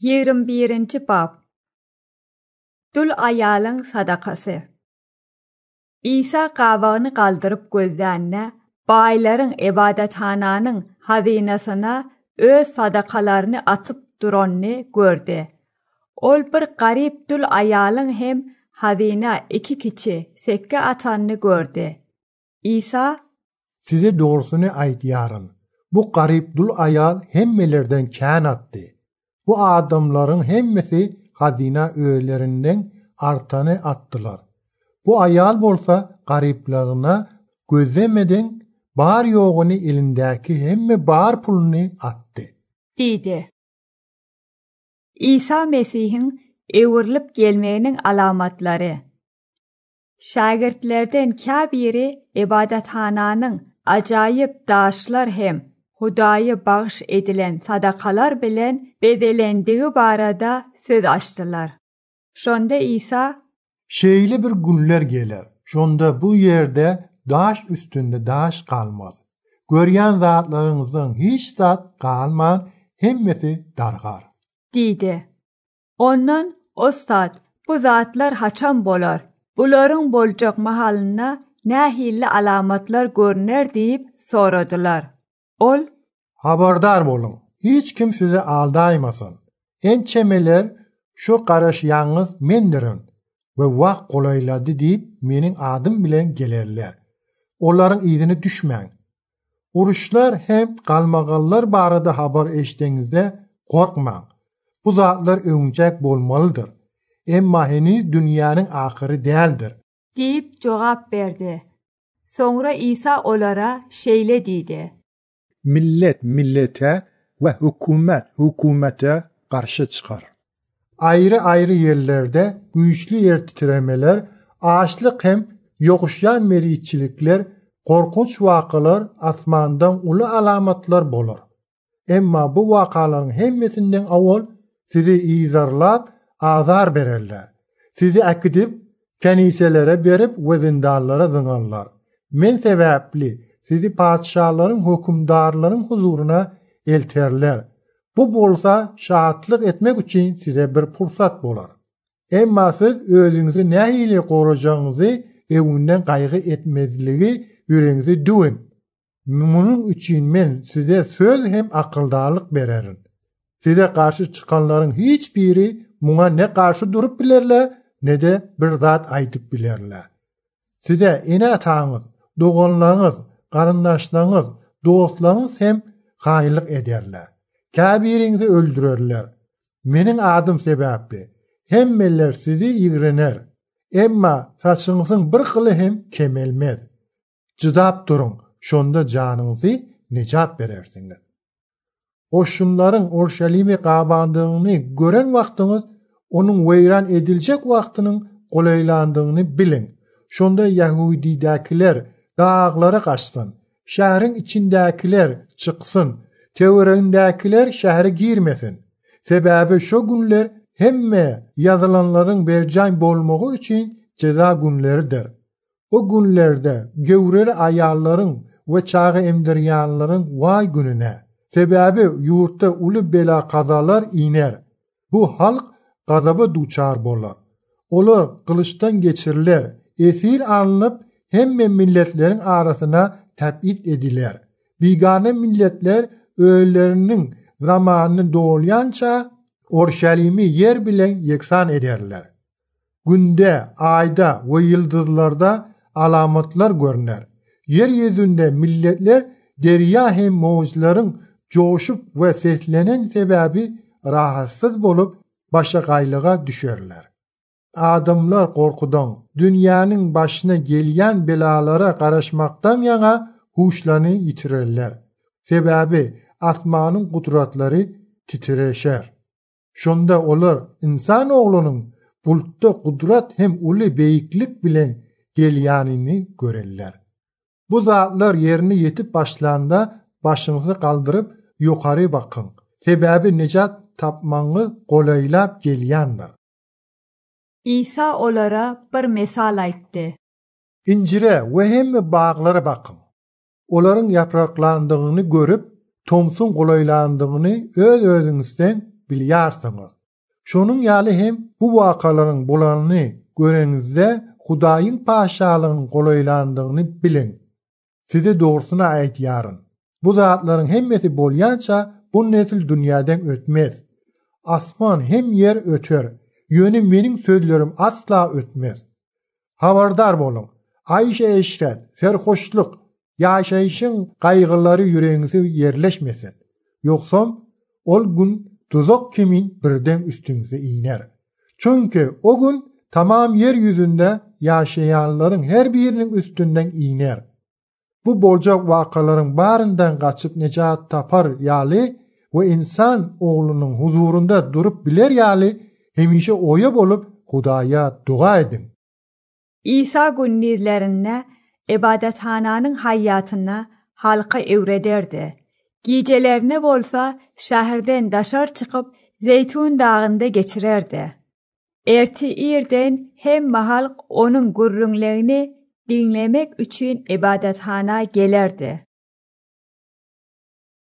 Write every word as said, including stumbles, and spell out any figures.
yirmi birinci bab. Dul ayalın sadakası. İsa qavağını qaldırıp gözlərinə, bayların ibadəthananın hazinasına öz sadakalarını atıp duranını gördü. Ol bir garip dul ayalın hem hazina iki kiçi sekke atanını gördü. İsa, size doğrusunu aytýaryn. Bu garip dul ayal hemmelerden kän attı. Bu adamların hemmesi hazina öğelerinden artanı attılar. Bu ayal bolsa gariplarına gözlemeden bar yoğunu elindeki hemme bar pulunu attı. Dedi. İsa Mesih'in evrilip gelmeğinin alamatları. Şagirdlerden kâbiri ibadethananın acayip daşlar hem Hudaya bağış edilen sadakalar bilen bedelendiği barada söz açtılar. Şonda İsa, şeyli bir günler gelir. Şonda bu yerde daş üstünde daş kalmaz. Görýän zatlarınızdan hiç zat kalman, hemmesi dargar. Dedi. Ondan o saat bu zatlar haçan bolar. Buların bolcak mahalına nähilli alamatlar görünür deyip soradılar. Ol, haberdar bolun. Hiç kim size aldaymasın. Ençemeler şu garaşýaňyz mendirin ve wagt golaýlady deyip menin adım bilen gelerler. Olaryň ýzyny düşmäň. Uruşlar hem galmagallar barada habar eşdeňizde korkmaň. Bu zatlar öňjek bolmalydyr. Emma heniz dünýäniň ahyry däldir. deyip cevap verdi. Sonra İsa olara şeýle diýdi. Millet millete ve hükümet hükümete karşı çıkar. Ayrı ayrı yerlerde güýçli yer titremeler, ağaçlık hem yokuşyan meriçilikler, korkunç wakalar asmandan ulu alamatlar bolar. Emma bu wakaların hemmesinden awal sizi izarlap azar bererler. Sizi akidip keniselere berip ve zindanlara zyňarlar. Men sebäpli sizi padişahların, hükümdarların huzuruna elterler. Bu bolsa şahatlık etmek için size bir pursat bolar. Emma siz özüňizi nähili gorajagyňyzy ewinden gaýgy etmezligi yüreğinizi duýun. Munun üçin men size söz hem akıldalyk bererin. Size karşı çıkanların hiç biri muna ne karşı durup bilerler ne de bir zat aýdyp bilerler. Size ene ataňyz, doganlaryňyz, garyndaşlaryňyz, dostlaryňyz hem haýylyk ederler. Kâbiriňizi öldürerler. Menin adım sebäpli. Hemmeler sizi ýigrener. Emma saçyňyzyň bir kyly hem kemelmez. Jydap durun, şonda janyňyzy nejat berersiňiz. Oşunlaryň Orşalime gabandygyny gören wagtyňyz onuň weýran ediljek wagtynyň golaýlandygyny bilin. Şonda Yahudidakiler dağlara kaçsın, şehrin içindekiler çıksın, teoreğindekiler şehre girmesin. Sebebi şu günler hemme yazılanların bercaň bolmagy için ceza günleridir. O günlerde gövreli ayalların ve çağı emdiryanların vay gününe. Sebebi yurtta ulu bela kazalar iner. Bu halk gazaba duçar bolar. Olar kılıçtan geçiriler, esir alınıp hemme milletlerin arasına tebit ediler. Bigane milletler öğelerinin zamanını doğulayança Orşalim'i yer bilen yeksan ederler. Günde, ayda ve yıldızlarda alamatlar görünür. Yeryüzünde milletler derya hem mawjlaryň coşup ve seslenen sebebi rahatsız bolup başa gaýlyga düşerler. Adamlar korkudan, dünyanın başına gelýän belalara garaşmaktan yana huşlarını yitirerler. Sebebi asmanın kudratları titreşer. Şonda olar insan oğlunun bulutta kudrat hem ulu beyiklik bilen gelýänini görerler. Bu zatlar yerini yetip başlanda başınızı kaldırıp yukarı bakın. Sebebi necat tapmaňyz golaýlap gelýändir. İsa olara bir mesal aýtdy. İncire ve hemme bağlara bakın. Olaryň yapraklandygyny görüp, tomsun golaýlandygyny öz özüňizden bilýärsiňiz. Şonun ýaly hem bu wakalaryň bolanyny görenizde Hudaýyň paşalygynyň golaýlandygyny bilin. Size dogrusyny aýtýaryn. Bu zatlaryň hemmesi bolýança bu nesil dünýäden ötmez. Asman hem yer öter. Ýöne meniň sözlerim asla ötmez. Habardar bolun. Aýşe eşret, serhoşluk, ýaşaýyşyň gaýgylary ýüregiňize yerleşmesin. Ýoksam ol gün tuzak kimin birden üstüňize iner. Çünkü o gün tamam yer yüzünde ýaşaýanlaryň her biriniň üstünden iner. Bu boljak wakalaryň baryndan gaçyp nejat tapar ýaly we insan oglunyň huzurunda durup biler ýaly hemişe oýa bolup Hudaýa duga edin. İsa günnizlerinde ibadethananyň haýatyna halka öwrederdi. Gijelerine bolsa şäherden daşar çykyp Zeytun dağında geçirerdi. Erti irden hem halk onun gurrunlerini dinlemek üçün ibadethana gelerdi.